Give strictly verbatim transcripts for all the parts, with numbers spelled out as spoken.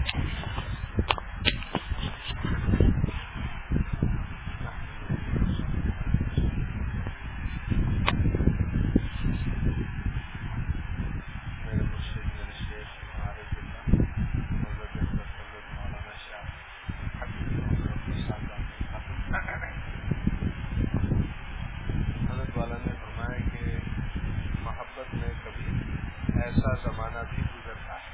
ایسا زمانہ بھی گزرتا ہے،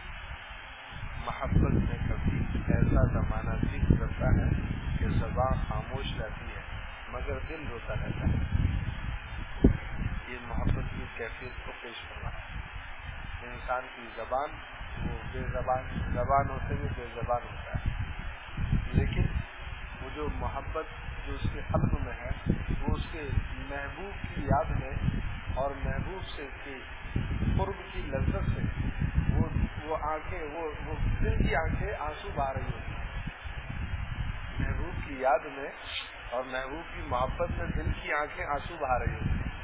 محبت میں کبھی ایسا زمانہ بھی گزرتا ہے کہ زبان خاموش رہتی ہے مگر دل روتا رہتا ہے۔ یہ محبت کی کیفیت کو پیش کر رہا ہے۔ انسان کی زبان وہ بے زبان زبان ہوتے ہوئے بے زبان ہوتا ہے، لیکن وہ جو محبت جو اس کے قلب میں ہے وہ اس کے محبوب کی یاد میں اور محبوب سے کی قرب کی لذت سے وہ وہ آنکھیں وہ وہ دل کی آنکھیں آنسو بہا رہی ہوتی ہیں۔ محبوب کی یاد میں اور محبوب کی محبت میں دل کی آنکھیں آنسو بہا رہی ہوتی ہیں۔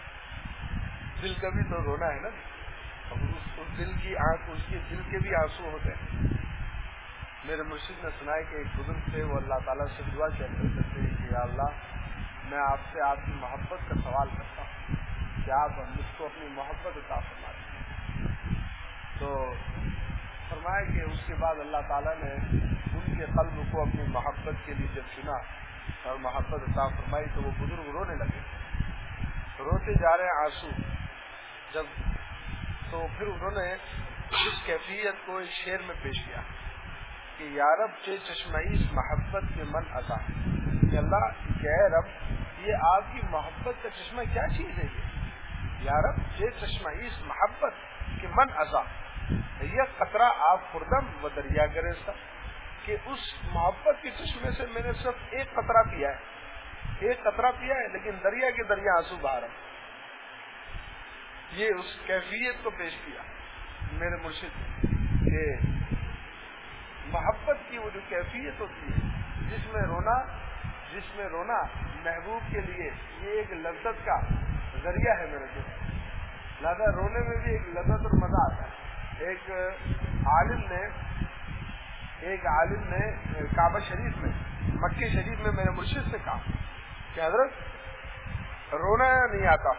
دل کا بھی تو رونا ہے نا، اس, اس دل کی آنکھ اس کے دل کے بھی آنسو ہوتے ہیں۔ میرے مرشد نے سنا ہے کہ ایک بزرگ تھے، وہ اللہ تعالیٰ سے دعا کیا کرتے تھے کہ یا اللہ میں آپ سے آپ کی محبت کا سوال کرتا ہوں کہ آپ مجھ کو اپنی محبت عطا فرما دیں۔ تو فرمایا کہ اس کے بعد اللہ تعالیٰ نے ان کے قلب کو اپنی محبت کے لیے جب چنا اور محبت عطا فرمائی تو وہ بزرگ رونے لگے، روتے جا رہے ہیں آنسو جب، تو پھر انہوں نے اس کیفیت کو ایک شعر میں پیش کیا کہ یا رب چے چشمعیس محبت کے من عطا، کہ اللہ کہ اے رب یہ آپ کی محبت کا چشمہ کیا چیز ہے، یہ یا رب چے چشمعیس محبت کے من عطا، یہ قطرہ آپ خوردم و دریا گریزتا، کہ اس محبت کے چشمے سے میں نے صرف ایک قطرہ پیا ہے، ایک قطرہ پیا ہے لیکن دریا کے دریا آنسو بہا رہا۔ یہ اس کیفیت کو پیش کیا میرے مرشد کہ محبت کی وہ جو کیفیت ہوتی ہے جس میں رونا جس میں رونا محبوب کے لیے یہ ایک لذت کا ذریعہ ہے میرے دوست، لہذا رونے میں بھی ایک لذت اور مزہ آتا ہے۔ ایک عالم نے ایک عالم نے کعبہ شریف میں مکہ شریف میں میرے مرشد سے کہا کہ حضرت رونا نہیں آتا،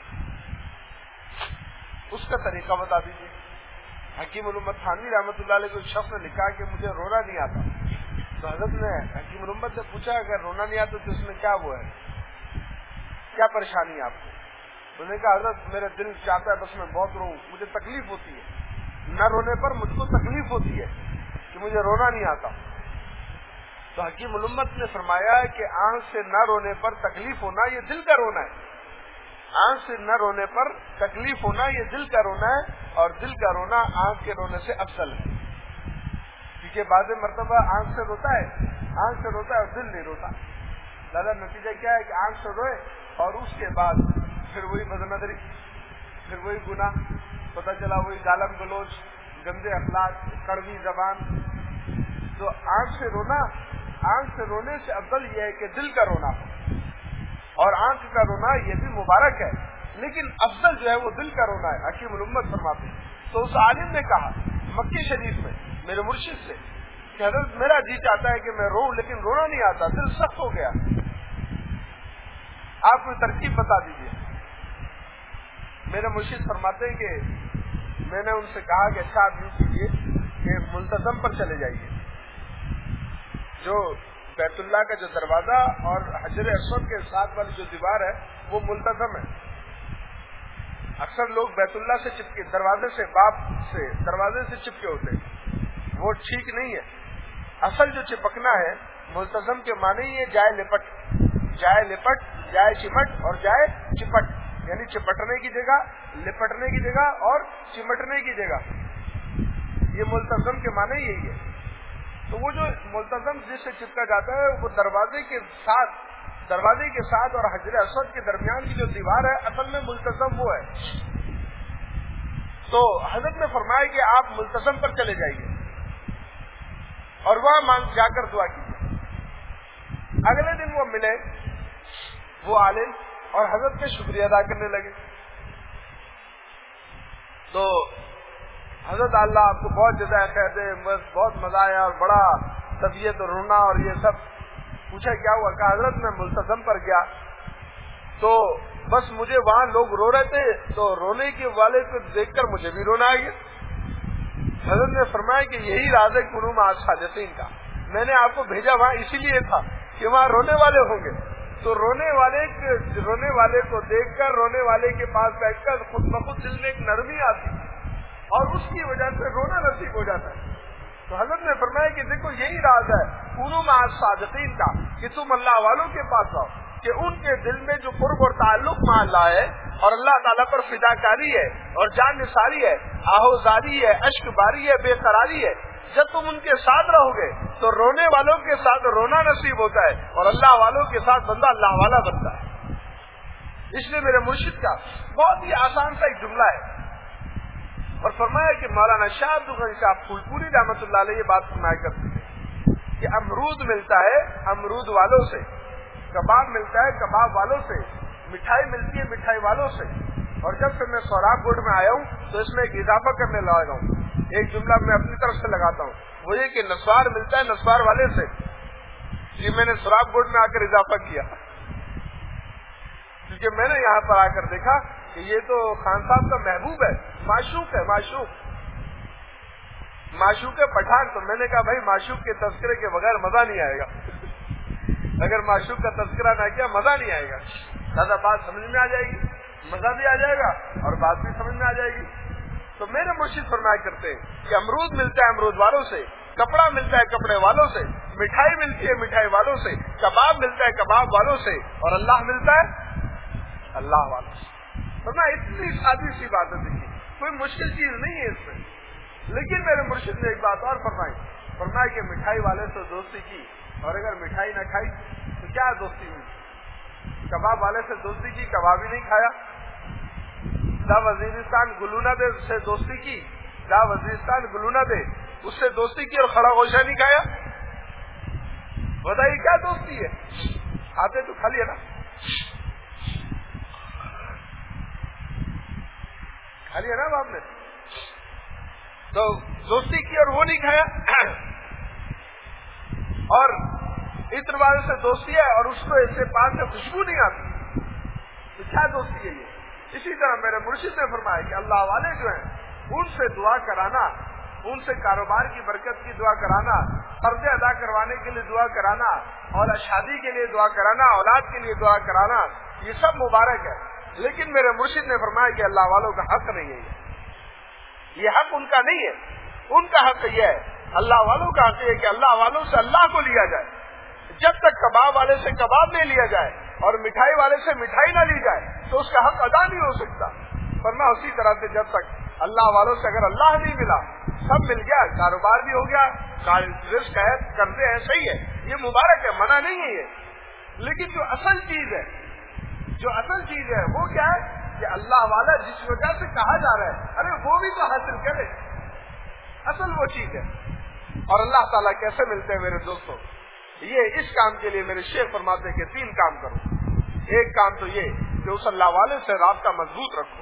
اس کا طریقہ بتا دیجیے۔ حکیم الامت تھانوی رحمۃ اللہ علیہ کو ایک شخص نے لکھا کہ مجھے رونا نہیں آتا، تو حضرت نے حکیم الامت سے پوچھا اگر رونا نہیں آتا تو اس میں کیا وہ ہے، کیا پریشانی ہے آپ کو؟ انہوں نے کہا حضرت میرا دل چاہتا ہے بس میں بہت رو، مجھے تکلیف ہوتی ہے، نہ رونے پر مجھ کو تکلیف ہوتی ہے کہ مجھے رونا نہیں آتا۔ تو حکیم الامت نے فرمایا کہ آنکھ سے نہ رونے پر تکلیف ہونا یہ دل کا رونا ہے، آنکھ سے نہ رونے پر تکلیف ہونا یہ دل کا رونا ہے، اور دل کا رونا آنکھ کے رونے سے افضل ہے، کیونکہ بعض مرتبہ آنکھ سے روتا ہے آنکھ سے روتا ہے اور دل نہیں روتا۔ دادا نتیجہ کیا ہے کہ آنکھ سے روئے اور اس کے بعد پھر وہی بدنظری، پھر وہی گناہ، پتہ چلا وہی گالم گلوچ، گندے اخلاق، کڑوی زبان۔ تو آنکھ سے رونا آنکھ سے رونے سے افضل یہ ہے کہ دل کا رونا ہو، اور آنکھ کا رونا یہ بھی مبارک ہے لیکن افضل جو ہے وہ دل کا رونا ہے، حکیم الامت فرماتے ہیں۔ تو اس عالم نے کہا مکہ شریف میں میرے مرشد سے کہ حضرت میرا جی چاہتا ہے کہ میں رو لیکن رونا نہیں آتا، دل سخت ہو گیا، آپ کوئی ترکیب بتا دیجیے۔ میرے مرشد فرماتے ہیں کہ میں نے ان سے کہا کہ اچھا آپ یوں کیجیے کہ ملتزم پر چلے جائیے، جو بیت اللہ کا جو دروازہ اور حجر اسود کے ساتھ والی جو دیوار ہے وہ ملتزم ہے۔ اکثر لوگ بیت اللہ سے چپکے دروازے سے باب سے دروازے سے چپکے ہوتے ہیں، وہ ٹھیک نہیں ہے۔ اصل جو چپکنا ہے ملتزم کے معنی یہ جائے لپٹ جائے لپٹ جائے چمٹ اور جائے چپٹ، یعنی چپٹنے کی جگہ، لپٹنے کی جگہ اور چمٹنے کی جگہ، یہ ملتزم کے معنی یہی ہے۔ تو وہ جو ملتزم جس سے چپکا جاتا ہے وہ دروازے کے ساتھ دروازے کے ساتھ اور حجر اسود کے درمیان کی جو دیوار ہے اصل میں ملتزم وہ ہے۔ تو حضرت نے فرمایا کہ آپ ملتزم پر چلے جائیے اور وہاں مانگ جا کر دعا کیجیے۔ اگلے دن وہ ملے وہ عالم اور حضرت کے شکریہ ادا کرنے لگے۔ تو حضرت اللہ آپ کو بہت جزائے خیر دے، بس بہت مزہ آیا اور بڑا طبیعت رونا اور یہ سب. پوچھا کیا ہوا؟ کہا حضرت میں ملتزم پر گیا تو بس مجھے وہاں لوگ رو رہے تھے تو رونے کے والے کو دیکھ کر مجھے بھی رونا آ گیا. حضرت نے فرمایا کہ یہی راز ہے کنو مع الصادقین کا. میں نے آپ کو بھیجا وہاں اسی لیے تھا کہ وہاں رونے والے ہوں گے، تو رونے والے رونے والے کو دیکھ کر، رونے والے کے پاس بیٹھ کر خود بخود دل میں ایک نرمی آتی اور اس کی وجہ سے رونا نصیب ہو جاتا ہے. تو حضرت نے فرمایا کہ دیکھو یہی راز ہے کنو مع الصادقین کا، کہ تم اللہ والوں کے پاس آؤ کہ ان کے دل میں جو قرب اور تعلق مع اللہ ہے اور اللہ تعالیٰ پر فداکاری ہے اور جان نثاری ہے، آہوزاری ہے، اشک باری ہے، بے قراری ہے، جب تم ان کے ساتھ رہو گے تو رونے والوں کے ساتھ رونا نصیب ہوتا ہے اور اللہ والوں کے ساتھ بندہ اللہ والا بنتا ہے. اس لیے میرے مرشد کا بہت ہی آسان سا ایک جملہ ہے اور فرمایا کہ مولانا شاہ عبد الغنی صاحب پھولپوری رحمۃ اللہ علیہ یہ بات فرمایا کرتے تھے کہ امرود ملتا ہے امرود والوں سے، کباب ملتا ہے کباب والوں سے، مٹھائی ملتی ہے مٹھائی والوں سے. اور جب سے میں سوراب گوڈ میں آیا ہوں تو اس میں ایک اضافہ کرنے لگا ہوں. ایک جملہ میں اپنی طرف سے لگاتا ہوں، وہ یہ کہ نسوار ملتا ہے نسوار والے سے. یہ میں نے سوراب گوڈ میں آ کر اضافہ کیا کیونکہ میں نے یہاں پر آ کر دیکھا کہ یہ تو خان صاحب کا محبوب ہے، معشوق ہے، معشوق معشوق پٹھان. تو میں نے کہا بھائی معشوق کے تذکرے کے بغیر مزہ نہیں آئے گا، اگر معشوق کا تذکرہ نہ کیا مزہ نہیں آئے گا. زیادہ بات سمجھ میں آ جائے گی، مزہ بھی آ جائے گا اور بات بھی سمجھ میں آ جائے گی. تو میرے مرشد فرمایا کرتے ہیں کہ امرود ملتا ہے امرود والوں سے، کپڑا ملتا ہے کپڑے والوں سے، مٹھائی ملتی ہے مٹھائی والوں سے، کباب ملتا ہے کباب والوں سے، اور اللہ ملتا ہے اللہ والوں سے. فرمایا اتنی سادی سی بات ہے، دیکھیے کوئی مشکل چیز نہیں ہے اس میں. لیکن میرے مرشد نے ایک بات اور فرمائی، فرمایا کہ مٹھائی والے سے دوستی کی اور اگر مٹھائی نہ کھائی تو کیا دوستی ہوئی؟ کباب والے سے دوستی کی، کباب ہی نہیں کھایا. دا وزیرستان گلونا دے سے دوستی کی، دا وزیرستان گلونا دے اس سے دوستی کی اور کھڑا گوشہ نہیں کھایا. بتائیے کیا دوستی ہے؟ آتے تو کھا لیا نا، کھا لیا نا باپ نے. تو دوستی کی اور وہ نہیں کھایا. اور عطر والے سے دوستی ہے اور اس کو اس سے پاس سے خوشبو نہیں آتی، تو کیا دوستی ہے یہ؟ اسی طرح میرے مرشد نے فرمایا کہ اللہ والے جو ہیں ان سے دعا کرانا، ان سے کاروبار کی برکت کی دعا کرانا، قرضے ادا کروانے کے لیے دعا کرانا، اور شادی کے لیے دعا کرانا، اولاد کے لیے دعا کرانا، یہ سب مبارک ہے. لیکن میرے مرشد نے فرمایا کہ اللہ والوں کا حق نہیں ہے، یہ حق ان کا نہیں ہے. ان کا حق یہ ہے، اللہ والوں کا حق یہ ہے کہ اللہ والوں سے اللہ کو لیا جائے. جب تک کباب والے سے کباب نہیں لیا جائے اور مٹھائی والے سے مٹھائی نہ لی جائے تو اس کا حق ادا نہیں ہو سکتا. فرمایا اسی طرح سے جب تک اللہ والوں سے اگر اللہ نہیں ملا، سب مل گیا، کاروبار بھی ہو گیا، رزق ہے، قرضے ہیں، صحیح ہے، یہ مبارک ہے، منع نہیں ہے یہ. لیکن جو اصل چیز ہے جو اصل چیز ہے وہ کیا ہے کہ اللہ والا جس وجہ سے کہا جا رہا ہے ارے وہ بھی تو حاصل کرے. اصل وہ چیز ہے. اور اللہ تعالیٰ کیسے ملتے ہیں میرے دوستوں؟ یہ اس کام کے لیے میرے شیخ فرماتے کہ تین کام کرو. ایک کام تو یہ کہ اس اللہ والے سے رابطہ مضبوط رکھو،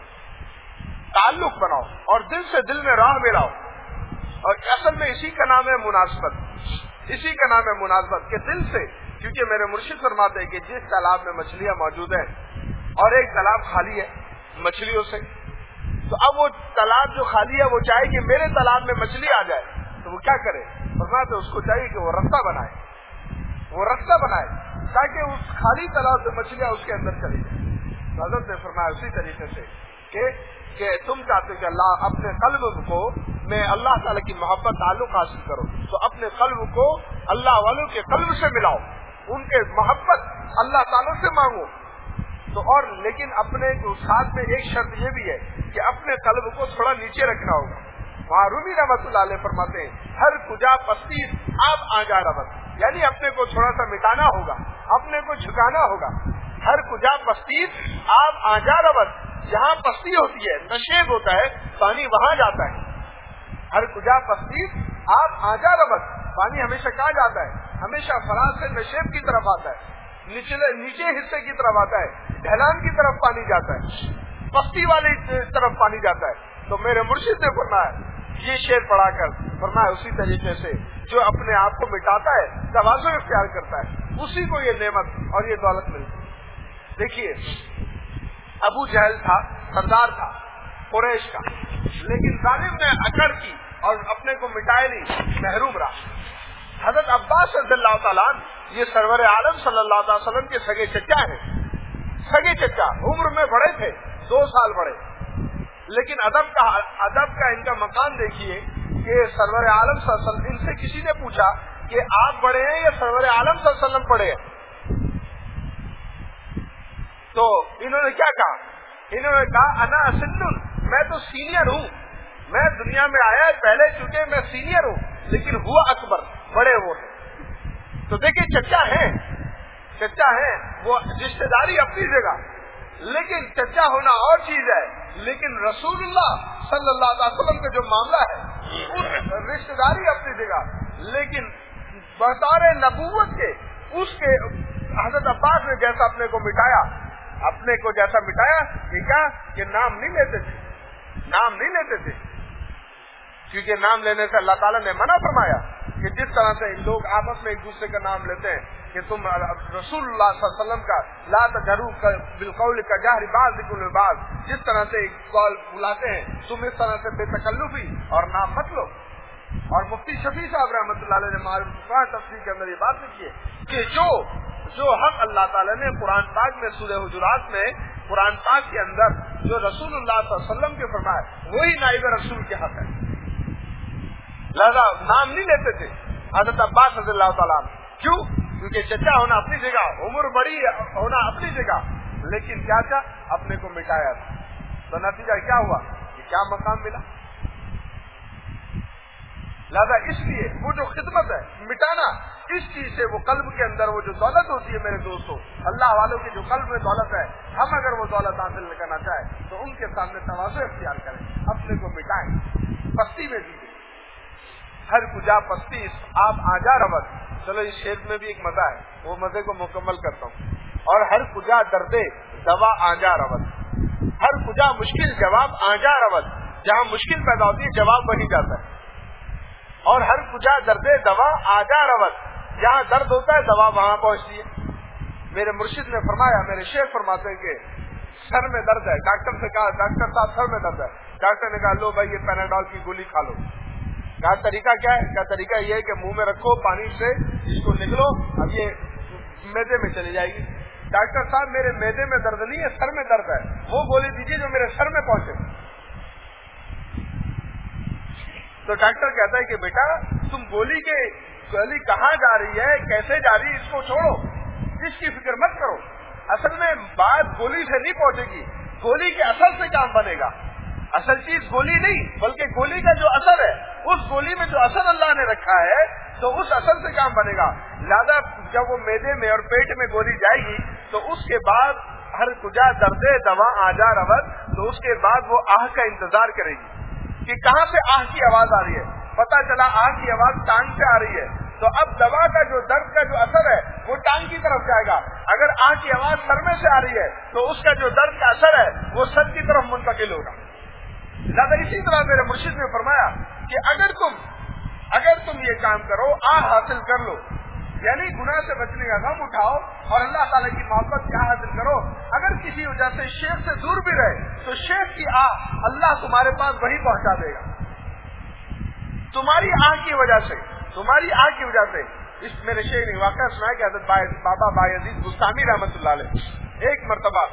تعلق بناؤ اور دل سے دل میں راہ ملاؤ. اور اصل میں اسی کا نام ہے مناسبت، اسی کا نام ہے مناسبت کہ دل سے. کیونکہ میرے مرشد فرماتے ہیں کہ جس تالاب میں مچھلیاں موجود ہیں اور ایک تالاب خالی ہے مچھلیوں سے، تو اب وہ تالاب جو خالی ہے وہ چاہے کہ میرے تالاب میں مچھلی آ جائے تو وہ کیا کرے؟ فرماتے اس کو چاہیے کہ وہ رستہ بنائے، وہ رستہ بنائے تاکہ اس خالی تالاب سے مچھلیاں اس کے اندر چلی جائیں. حضرت نے فرمایا اسی طریقے سے کہ کہ تم چاہتے کہ اللہ اپنے قلب کو میں اللہ تعالیٰ کی محبت تعلق حاصل کرو تو اپنے قلب کو اللہ والوں کے قلب سے ملاؤ، ان کے محبت اللہ تعالیٰ سے مانگو. تو اور لیکن اپنے ساتھ میں ایک شرط یہ بھی ہے کہ اپنے قلب کو تھوڑا نیچے رکھنا ہوگا. وہاں رومی رحمۃ اللہ علیہ فرماتے ہیں ہر کجا پستی آپ آ جا ربت، یعنی اپنے کو تھوڑا سا مٹانا ہوگا، اپنے کو جھکانا ہوگا. ہر کجا پستی آپ آ جا ربت، جہاں پستی ہوتی ہے نشیب ہوتا ہے پانی وہاں جاتا ہے. ہر کجا پستی آپ آ جا ربت، پانی ہمیشہ کہاں جاتا ہے؟ ہمیشہ فراز سے نشیب کی طرف آتا ہے، نیچے نیچے حصے کی طرف آتا ہے، ڈھلان کی طرف پانی جاتا ہے، پستی والی طرف پانی جاتا ہے. تو میرے مرشد نے فرمایا یہ شعر پڑھا کر فرمایا اسی طریقے سے جو اپنے آپ کو مٹاتا ہے تواضع اختیار کرتا ہے اسی کو یہ نعمت اور یہ دولت ملتی ہے۔ دیکھیے ابو جہل تھا، سردار تھا قریش کا، لیکن ظالم نے اکڑ کی اور اپنے کو مٹائے نہیں، محروم رہا۔ حضرت عباس رضی اللہ تعالیٰ یہ سرور عالم صلی اللہ علیہ وسلم کے سگے چچا ہیں، سگے چچا، عمر میں بڑے تھے، دو سال بڑے، لیکن ادب کا ادب کا ان کا مقام دیکھیے کہ سرور عالم صلی اللہ علیہ وسلم، ان سے کسی نے پوچھا کہ آپ بڑے ہیں یا سرور عالم صلی اللہ علیہ وسلم بڑے ہیں؟ تو انہوں نے کیا کہا؟ انہوں نے کہا انا سنن، میں تو سینئر ہوں، میں دنیا میں آیا پہلے چونکہ میں سینئر ہوں، لیکن ہوا اکبر، بڑے وہ ہیں۔ تو دیکھیں چچا ہے، چچا ہے، وہ رشتے داری اپنی جگہ، لیکن چچا ہونا اور چیز ہے، لیکن رسول اللہ صلی اللہ علیہ وسلم کا جو معاملہ ہے اس رشتے داری اپنی جگہ، لیکن بطور نبوت کے اس کے حضرت عباس نے جیسا اپنے کو مٹایا، اپنے کو جیسا مٹایا کہ کیا کہ نام نہیں لیتے تھے، نام نہیں لیتے تھے، کیونکہ نام لینے سے اللہ تعالیٰ نے منع فرمایا کہ جس طرح سے لوگ آپس میں ایک دوسرے کا نام لیتے ہیں کہ تم رسول اللہ صلی اللہ علیہ وسلم کا لا تجہروا بالقول کجہر بعضکم لبعض، جس طرح سے ایک قول بلاتے ہیں تم اس طرح سے بے تکلفی اور نام مت لو۔ اور مفتی شفیع صاحب رحمۃ اللہ علیہ نے معروف تفسیر کے اندر یہ بات لکھی ہے کہ جو جو حق اللہ تعالیٰ نے قرآن پاک میں سورہ حجرات میں قرآن پاک کے اندر جو رسول اللہ صلی اللہ علیہ وسلم کے فرمایا وہی نائب رسول کے حق ہے، لہذا نام نہیں لیتے تھے حضرت عباس رضی اللہ تعالیٰ عنہ۔ کیوں؟ کیونکہ چچا ہونا اپنی جگہ، عمر بڑی ہونا اپنی جگہ، لیکن کیا تھا اپنے کو مٹایا تھا، تو نتیجہ کیا ہوا کہ کیا مقام ملا۔ لہذا اس لیے وہ جو خدمت ہے مٹانا، اس چیز سے وہ قلب کے اندر وہ جو دولت ہوتی ہے میرے دوستوں، اللہ والوں کی جو قلب میں دولت ہے، ہم اگر وہ دولت حاصل کرنا چاہیں تو ان کے سامنے تواضع اختیار کریں، اپنے کو مٹائیں، پستی میں دیجیے، ہر کجا پستی آپ آجا رود۔ چلو اس شعر میں بھی ایک مزہ ہے، وہ مزے کو مکمل کرتا ہوں۔ اور ہر کجا دردے دوا آجا رود، ہر کجا مشکل جواب آجا رود، جہاں مشکل پیدا ہوتی ہے جواب وہی جاتا ہے۔ اور ہر کجا دردے دوا آجا رود، جہاں درد ہوتا ہے دوا وہاں پہنچتی ہے۔ میرے مرشد نے فرمایا، میرے شیخ فرماتے ہیں کہ سر میں درد ہے، ڈاکٹر سے کہا ڈاکٹر صاحب سر میں درد ہے، ڈاکٹر نے کہا لو بھائی یہ پیناڈول کی گولی کھا لو۔ کہا طریقہ کیا ہے؟ کہا طریقہ یہ ہے کہ منہ میں رکھو، پانی سے اس کو نکلو، اب یہ میدے میں چلی جائے گی۔ ڈاکٹر صاحب میرے میدے میں درد نہیں ہے، سر میں درد ہے، وہ گولی دیجیے جو میرے سر میں پہنچے۔ تو ڈاکٹر کہتا ہے کہ بیٹا تم گولی کے گولی کہاں جا رہی ہے، کیسے جا رہی ہے، اس کو چھوڑو، اس کی فکر مت کرو، اصل میں بات گولی سے نہیں پہنچے گی، گولی کے اثر سے کام بنے گا۔ اصل چیز گولی نہیں بلکہ گولی کا جو اثر ہے، اس گولی میں جو اثر اللہ نے رکھا ہے تو اس اثر سے کام بنے گا۔ لہذا جب وہ میدے میں اور پیٹ میں گولی جائے گی تو اس کے بعد ہر کجا دردے دوا آجا رود، تو اس کے بعد وہ آہ کا انتظار کرے گی کہ کہاں سے آہ کی آواز آ رہی ہے۔ پتہ چلا آہ کی آواز ٹانگ سے آ رہی ہے، تو اب دوا کا جو درد کا جو اثر ہے وہ ٹانگ کی طرف جائے گا۔ اگر آہ کی آواز سر میں سے آ رہی ہے تو اس کا جو درد کا اثر ہے وہ سر کی طرف منتقل ہوگا۔ لہٰذا اسی طرح میرے مرشد نے فرمایا کہ اگر تم اگر تم یہ کام کرو، آہ حاصل کر لو، یعنی گناہ سے بچنے کا غم اٹھاؤ اور اللہ تعالیٰ کی محبت کیا حاصل کرو۔ اگر کسی وجہ سے شیخ سے دور بھی رہے تو شیخ کی آہ اللہ تمہارے پاس وہی پہنچا دے گا، تمہاری آہ کی وجہ سے، تمہاری آہ کی وجہ سے۔ اس میرے شیخ نے واقعہ سنا ہے کہ حضرت بابا بایزید بستانی رحمۃ اللہ علیہ ایک مرتبہ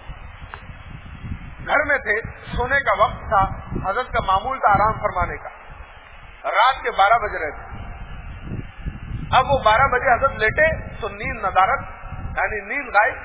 گھر میں تھے، سونے کا وقت تھا، حضرت کا معمول تھا آرام فرمانے کا، رات کے بارہ بج رہے تھے۔ اب وہ بارہ بجے حضرت لیٹے تو نیند ندارت یعنی نیند غائب،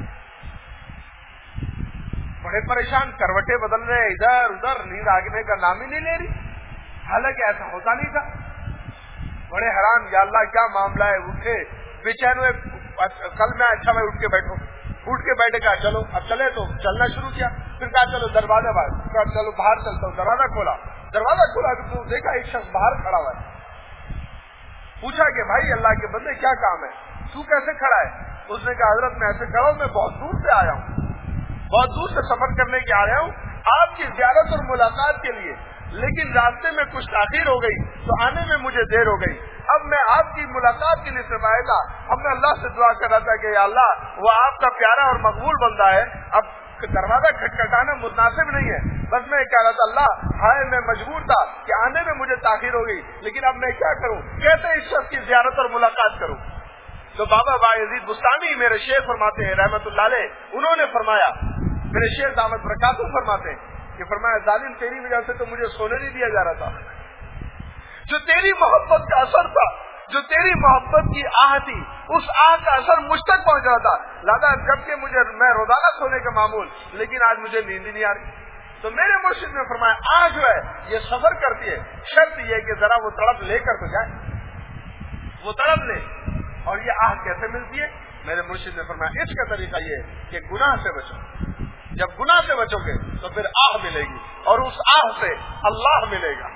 بڑے پریشان، کروٹیں بدل رہے ادھر ادھر، نیند آگنے کا نام ہی نہیں لے رہی، حالانکہ ایسا ہوتا نہیں تھا۔ بڑے حیران، یا اللہ کیا معاملہ ہے، اٹھے بے چین ہوئے، کل میں اچھا میں اٹھ کے بیٹھوں، اٹھ کے بیٹھے کہا چلو اب چلے، تو چلنا شروع کیا، پھر کہا چلو دروازہ باہر، کہا چلو باہر چلتا ہوں، دروازہ کھولا، دروازہ کھولا تو دیکھا ایک شخص باہر کھڑا ہوا ہے۔ پوچھا کہ بھائی اللہ کے بندے کیا کام ہے، تو کیسے کھڑا ہے؟ اس نے کہا حضرت میں ایسے کھڑا ہوں، میں بہت دور سے آیا ہوں، بہت دور سے سفر کرنے کے آیا ہوں، آپ کی زیارت اور ملاقات کے لیے، لیکن راستے میں کچھ تاخیر ہو گئی تو آنے میں مجھے دیر ہو گئی. اب میں آپ کی ملاقات کے لیے سمائے گا. اب میں اللہ سے دعا کر رہا تھا کہ یا اللہ وہ آپ کا پیارا اور مقبول بندہ ہے, اب دروازہ کھٹکھٹانا مناسب نہیں ہے. بس میں کہہ رہا تھا اللہ ہائے میں مجبور تھا کہ آنے میں مجھے تاخیر ہو گئی, لیکن اب میں کیا کروں, کیسے اس شخص کی زیارت اور ملاقات کروں. تو بابا باعزید بستانی میرے شیخ فرماتے ہیں رحمت اللہ علیہ, انہوں نے فرمایا, میرے شیخ دامت برکاتہ فرماتے ہیں کہ فرمایا ظالم تیری وجہ سے تو مجھے سونے نہیں دیا جا رہا تھا. جو تیری محبت کا اثر تھا, جو تیری محبت کی آہ تھی, اس آہ کا اثر مجھ تک پہنچ رہا تھا. لادا جبکہ مجھے میں روزانہ سونے کا معمول, لیکن آج مجھے نیند ہی نہیں آ رہی. تو میرے مرشد نے فرمایا آج جو ہے یہ سفر کرتی ہے, شرط یہ کہ ذرا وہ تڑپ لے کر تو جائے, وہ تڑپ لے. اور یہ آہ کیسے ملتی ہے؟ میرے مرشد نے فرمایا اس کا طریقہ یہ کہ گناہ سے بچو. جب گناہ سے بچو گے تو پھر آہ ملے گی, اور اس آہ سے اللہ ملے گا.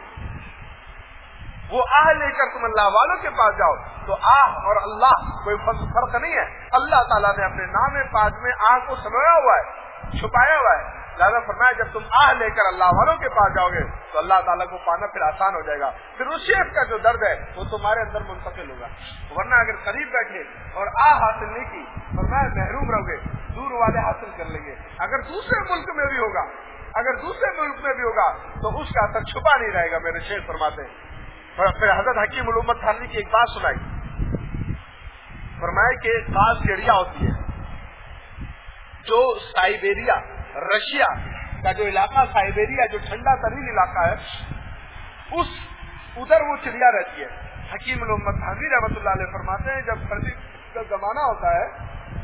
وہ آہ لے کر تم اللہ والوں کے پاس جاؤ تو آہ اور اللہ کوئی فرق نہیں ہے. اللہ تعالیٰ نے اپنے نام پاک میں آہ کو سمایا ہوا ہے, چھپایا ہوا ہے. لہٰذا فرمایا جب تم آہ لے کر اللہ والوں کے پاس جاؤ گے تو اللہ تعالیٰ کو پانا پھر آسان ہو جائے گا. پھر اس شیخ کا جو درد ہے وہ تمہارے اندر منتقل ہوگا. ورنہ اگر قریب بیٹھے اور آہ حاصل نہیں کی فرمایا محروم رہو گے, دور والے حاصل کر لیں گے. اگر دوسرے ملک میں بھی ہوگا, اگر دوسرے ملک میں بھی ہوگا تو اس کا اثر چھپا نہیں رہے گا. میرے شیخ فرماتے ہیں. پھر حضرت حکیم علومت تھانوی کی ایک بات سنائی, فرمائے کہ خاص چڑیا ہوتی ہے جو سائبیریا رشیا کا جو علاقہ سائبیریا جو ٹھنڈا ترین علاقہ ہے, اس ادھر وہ چڑیا رہتی ہے. حکیم علومت تھانوی رحمۃ اللہ علیہ فرماتے ہیں جب سردی کا زمانہ ہوتا ہے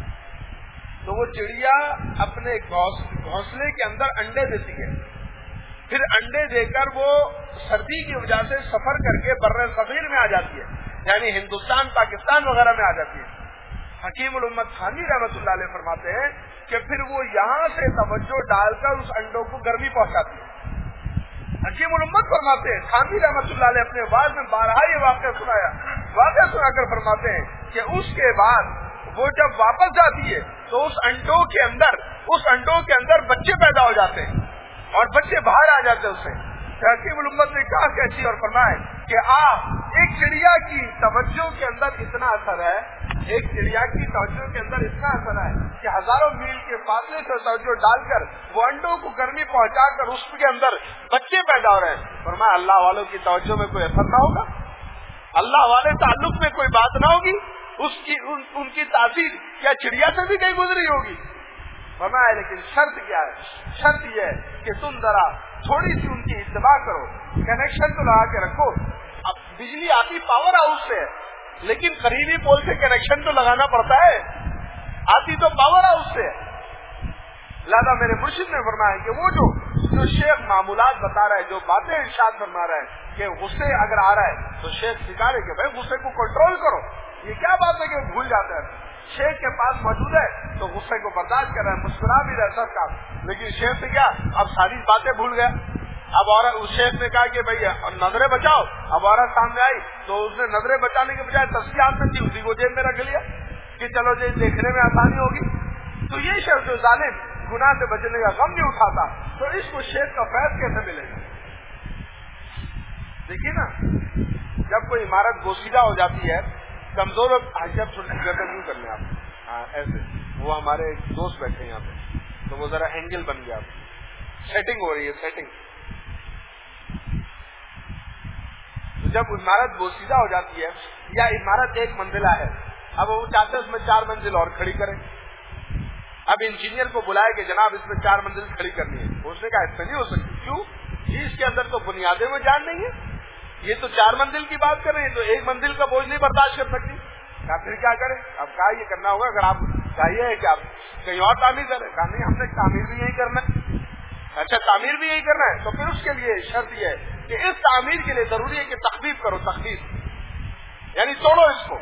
تو وہ چڑیا اپنے گھونسلے کے اندر انڈے دیتی ہے, پھر انڈے دے کر وہ سردی کی وجہ سے سفر کر کے بر صغیر میں آ جاتی ہے, یعنی ہندوستان پاکستان وغیرہ میں آ جاتی ہے. حکیم الامت تھانوی رحمۃ اللہ علیہ فرماتے ہیں کہ پھر وہ یہاں سے توجہ ڈال کر اس انڈوں کو گرمی پہنچاتی ہے. حکیم الامت فرماتے ہیں تھانوی رحمۃ اللہ علیہ اپنے بعد میں بارہا یہ واقعہ سنایا, واقعہ سنا کر فرماتے ہیں کہ اس کے بعد وہ جب واپس جاتی ہے تو اس انڈوں کے اندر اس انڈوں کے اندر بچے پیدا ہو جاتے ہیں اور بچے باہر آ جاتے ہیں. اسے حکیم الامت نے کہا کیسی, اور فرمائے کہ آپ ایک چڑیا کی توجہ کے اندر اتنا اثر ہے, ایک چڑیا کی توجہ کے اندر اتنا اثر ہے کہ ہزاروں میل کے فاصلے سے توجہ ڈال کر وہ انڈوں کو گرمی پہنچا کر اس کے اندر بچے پیدا ہو رہے ہیں. فرمایا اللہ والوں کی توجہ میں کوئی اثر نہ ہوگا, اللہ والے تعلق میں کوئی بات نہ ہوگی, اس کی ان, ان کی تاثیر کیا چڑیا سے بھی کہیں گزری ہوگی. فرمایا لیکن شرط کیا ہے, شرط یہ ہے کہ تم ذرا تھوڑی سی ان کی اتباع کرو, کنیکشن تو لگا کے رکھو. اب بجلی آتی پاور ہاؤس سے, لیکن قریبی پول سے کنیکشن تو لگانا پڑتا ہے, آتی تو پاور ہاؤس سے. لہذا میرے مرشد نے فرمایا کہ وہ جو جو شیخ معمولات بتا رہا ہے, جو باتیں ارشاد فرما رہا ہے کہ غصے اگر آ رہا ہے تو شیخ سکھا رہے کہ بھائی غصے کو کنٹرول کرو. یہ کیا بات ہے کہ بھول جاتا ہے, شیخ کے پاس موجود ہے تو غصے کو برداشت کر رہا ہے, مسکرا بھی رہا ہے سب کا, لیکن شیخ سے کیا اب ساری باتیں بھول گیا. اب عورت اس شیخ نے کہا کہ بھائی نظریں بچاؤ, اب عورت سامنے آئی تو اس نے نظریں بچانے کے بجائے تصویر میں تھی اسی کو جیب میں رکھ لیا کہ چلو جی دیکھنے میں آسانی ہوگی. تو یہ شیخ جو ظالم گناہ سے بچنے کا غم نہیں اٹھاتا تو اس کو شیخ کا فیض کیسے ملے گا. دیکھیے نا, جب کوئی عمارت بوسیدہ ہو جاتی ہے, کمزور حجاب چھوٹی گردن یوں کر لیں آپ, ہاں ایسے, وہ ہمارے دوست بیٹھے ہیں یہاں پہ تو وہ ذرا اینگل بن گیا, سیٹنگ ہو رہی ہے سیٹنگ. جب عمارت بوسیدہ ہو جاتی ہے یا عمارت ایک منزلہ ہے, اب وہ چاہتے ہیں اس میں چار منزل اور کھڑی کریں. اب انجینئر کو بلائے کہ جناب اس میں چار منزل کھڑی کرنی ہے, اس نے کہا اس سے نہیں ہو سکتی. کیوں جی, اس کے اندر تو بنیادیں میں جان نہیں ہے, یہ تو چار منزل کی بات کر رہے ہیں تو ایک منزل کا بوجھ نہیں برداشت کر سکتی. کہا پھر کیا کریں, اب کہا یہ کرنا ہوگا, اگر آپ چاہیے ہے کہ آپ کہیں اور تعمیر کریں. کہا نہیں, ہم نے تعمیر بھی یہی کرنا ہے. اچھا تعمیر بھی یہی کرنا ہے, تو پھر اس کے لیے شرط یہ ہے کہ اس تعمیر کے لیے ضروری ہے کہ تخفیف کرو, تخفیف یعنی توڑو اس کو.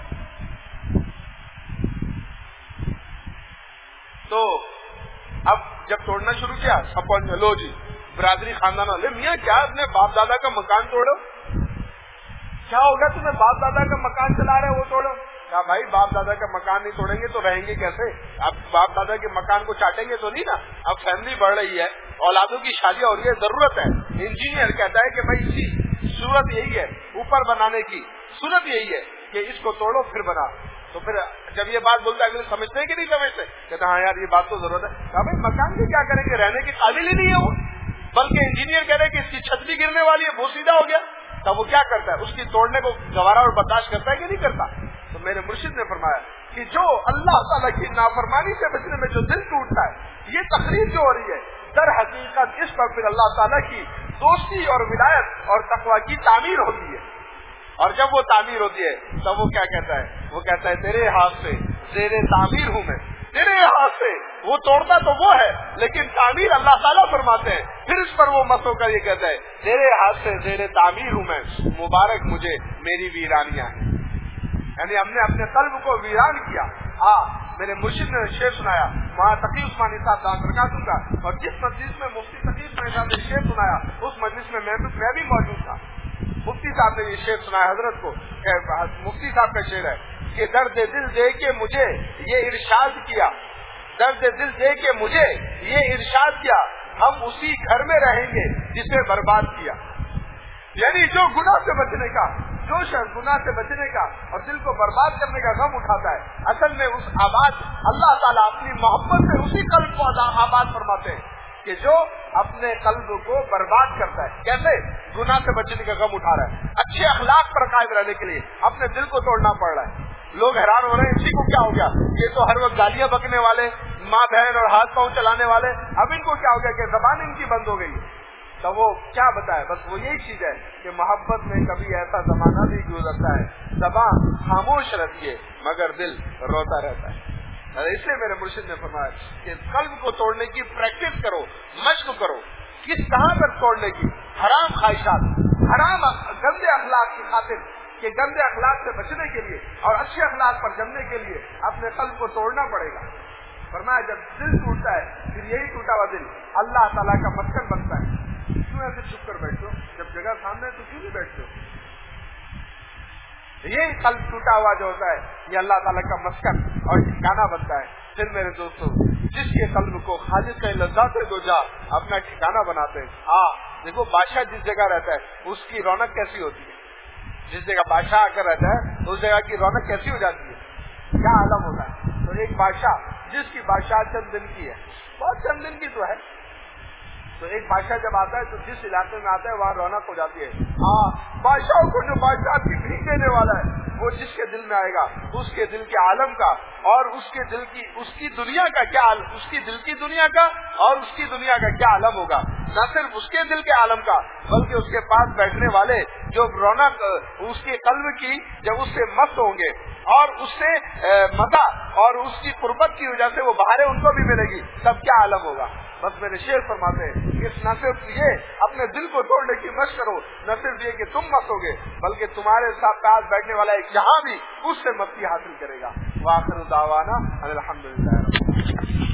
تو اب جب توڑنا شروع کیا سب پہنچ لو جی برادری خاندان والے, میاں کیا اپنے باپ دادا کا مکان توڑو, کیا ہوگا تمہیں باپ دادا کا مکان چلا رہے وہ توڑو. کہا بھائی باپ دادا کا مکان نہیں توڑیں گے تو رہیں گے کیسے, اب باپ دادا کے مکان کو چاٹیں گے تو نہیں نا. اب فیملی بڑھ رہی ہے, औलादों की शादियां हो रही है, जरूरत है। इंजीनियर कहता है कि भाई इसी सूरत यही है ऊपर बनाने की, सूरत यही है कि इसको तोड़ो फिर बना। तो फिर जब ये बात बोलता है अगले समझते हैं कि नहीं समझते, कहते हाँ यार ये बात तो जरूरत है। कहा भाई मकान की क्या करेंगे, रहने के काबिल ही नहीं है वो। बल्कि इंजीनियर कह रहे हैं कि इसकी छत भी गिरने वाली है, वो सीधा हो गया, तब वो क्या करता है, उसकी तोड़ने को गवारा और बर्दाश्त करता है कि नहीं करता। तो मेरे मुर्शिद ने फरमाया कि जो अल्लाह ताला की नाफरमानी से बचने में जो दिल टूटता है, ये तकलीफ जो हो रही है, दर हकीकत इस पर फिर अल्लाह ताला की दोस्ती और विलायत और तकवा की तामीर होती है। और जब वो तामीर होती है तब वो क्या कहता है, वो कहता है तेरे हाथ से जेरे तामीर हूँ मैं, तेरे हाथ से। वो तोड़ता तो वो है लेकिन तामीर अल्लाह ताला फरमाते हैं। फिर इस पर वो मत होकर ये कहता है तेरे हाथ से जेरे तामीर हूँ मैं, मुबारक मुझे मेरी वीरानियां हैं। यानी हमने अपने कल्ब को वीरान किया। हाँ, मेरे मुर्शिद ने शेर सुनाया, वहाँ तकी उस्मानी साहब दान बरका दूंगा, और जिस मस्जिद में मुफ्ती तकी उस्मानी साहब ने शेर सुनाया उस मस्जिद में मैं, मैं भी मौजूद था। मुफ्ती साहब ने ये शेर सुनाया हजरत को, मुफ्ती साहब का शेर है कि दर्द दिल दे के मुझे ये इरशाद किया, दर्द दिल दे के मुझे ये इरशाद किया, हम उसी घर में रहेंगे जिसे बर्बाद किया। यानी जो गुनाह से बचने का, जो शख्स गुनाह से बचने का और दिल को बर्बाद करने का गम उठाता है, असल में उस आबाद अल्लाह ताला अपनी मोहब्बत से उसी कल्ब को आबाद फरमाते हैं कि जो अपने कल्ब को बर्बाद करता है। कैसे? गुनाह से बचने का गम उठा रहा है, अच्छे अखलाक पर कायम रहने के लिए अपने दिल को तोड़ना पड़ रहा है। लोग हैरान हो रहे हैं, इसी को क्या हो गया, ये तो हर वक्त गालियां बकने वाले, माँ बहन और हाथ पांव चलाने वाले, अब इनको क्या हो गया कि जबान इनकी बंद हो गई है। तो वो क्या बताए, बस वो यही चीज है कि मोहब्बत में कभी ऐसा जमाना भी गुजरता है, जबान खामोश रहती है मगर दिल रोता रहता है। इसलिए मेरे मुर्शिद ने फरमाया कि कल्ब को तोड़ने की प्रैक्टिस करो, मश्क करो। किस कहां तक तोड़ने की? हराम ख्वाहिशात, हराम गंदे अखलाक की खातिर, कि गंदे अखलाक से बचने के लिए और अच्छे अखलाक पर जमने के लिए अपने कल्ब को तोड़ना पड़ेगा। फरमाया जब दिल टूटता है फिर यही टूटा हुआ दिल अल्लाह ताला का मस्कन बनता है। क्यों ऐसे चुप कर बैठो, जब जगह सामने तो क्यों नहीं बैठते हो? यही कल्ब टूटा हुआ जो होता है ये अल्लाह ताला का मस्कन और ठिकाना बनता है। फिर मेरे दोस्तों, जिसके कल्ब को खालिद का लज्जात दो जा अपना ठिकाना बनाते हैं। हाँ देखो, बादशाह जिस जगह रहता है उसकी रौनक कैसी होती है, जिस जगह बादशाह आकर रहता है उस जगह की रौनक कैसी हो जाती है, क्या आलम होता है। तो एक बादशाह जिसकी बादशाह चंद दिन की है, बहुत चंद दिन की तो है, तो एक बादशाह जब आता है तो जिस इलाके में आता है वहाँ रौनक हो जाती है। हाँ, बादशाह को जो बादशाह की भीख देने वाला है वो जिसके दिल में आएगा उसके दिल के आलम का और उसके दिल की उसकी दुनिया का क्या, उसकी दिल की दुनिया का और उसकी दुनिया का क्या आलम होगा। न सिर्फ उसके दिल के आलम का बल्कि उसके पास बैठने वाले जो रौनक उसके कल्ब की जब उससे मस्त होंगे और उससे मजा और उसकी कुर्बत की वजह से वो बाहर उनको भी मिलेगी, तब क्या आलम होगा। बस मेरे शेर फरमाते हैं कि न सिर्फ ये अपने दिल को तोड़ने की मशक करो, न सिर्फ ये कि तुम मस्त होगे बल्कि तुम्हारे साथ पास बैठने वाला एक जहां भी उससे मस्ती हासिल करेगा। वाखिर दावाना अल्हम्दुलिल्लाह।